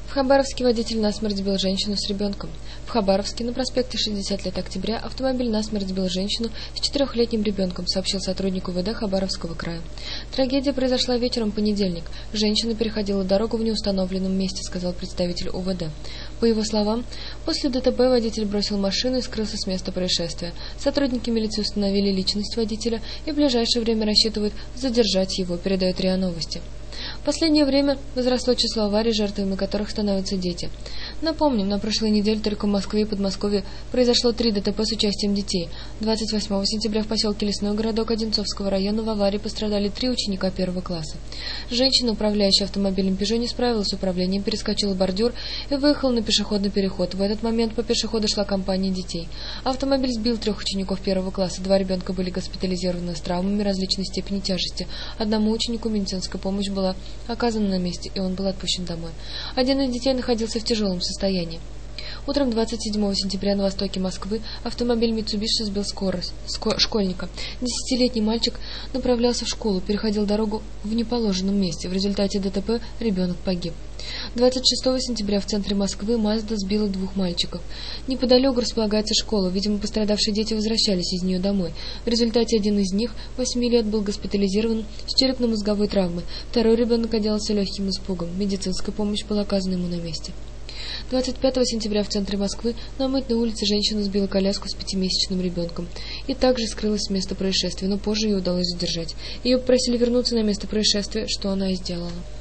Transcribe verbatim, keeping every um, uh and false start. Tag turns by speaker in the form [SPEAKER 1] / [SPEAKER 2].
[SPEAKER 1] В Хабаровске водитель насмерть сбил женщину с ребенком. В Хабаровске на проспекте шестьдесят лет октября автомобиль насмерть сбил женщину с четырехлетним ребенком, сообщил сотрудник УВД Хабаровского края. Трагедия произошла вечером в понедельник. Женщина переходила дорогу в неустановленном месте, сказал представитель УВД. По его словам, после ДТП водитель бросил машину и скрылся с места происшествия. Сотрудники милиции установили личность водителя и в ближайшее время рассчитывают задержать его, передает РИА Новости. В последнее время возросло число аварий, жертвами которых становятся дети. Напомним, на прошлой неделе только в Москве и Подмосковье произошло три ДТП с участием детей. двадцать восьмого сентября в поселке Лесной городок Одинцовского района в аварии пострадали три ученика первого класса. Женщина, управляющая автомобилем «Пежо», не справилась с управлением, перескочила бордюр и выехала на пешеходный переход. В этот момент по пешеходу шла компания детей. Автомобиль сбил трех учеников первого класса. Два ребенка были госпитализированы с травмами различной степени тяжести. Одному ученику медицинская помощь была оказана на месте, и он был отпущен домой. Один из детей находился в тяжелом состоянии. Утром двадцать седьмого сентября на востоке Москвы автомобиль Mitsubishi сбил скорость, ско, школьника. Десятилетний мальчик направлялся в школу, переходил дорогу в неположенном месте. В результате ДТП ребенок погиб. двадцать шестого сентября в центре Москвы Мазда сбила двух мальчиков. Неподалеку располагается школа. Видимо, пострадавшие дети возвращались из нее домой. В результате один из них, восьми лет, был госпитализирован с черепно-мозговой травмой. Второй ребенок отделался легким испугом. Медицинская помощь была оказана ему на месте. двадцать пятого сентября в центре Москвы на Мытной улице женщина сбила коляску с пятимесячным ребенком и также скрылась с места происшествия, но позже ее удалось задержать. Ее попросили вернуться на место происшествия, что она и сделала.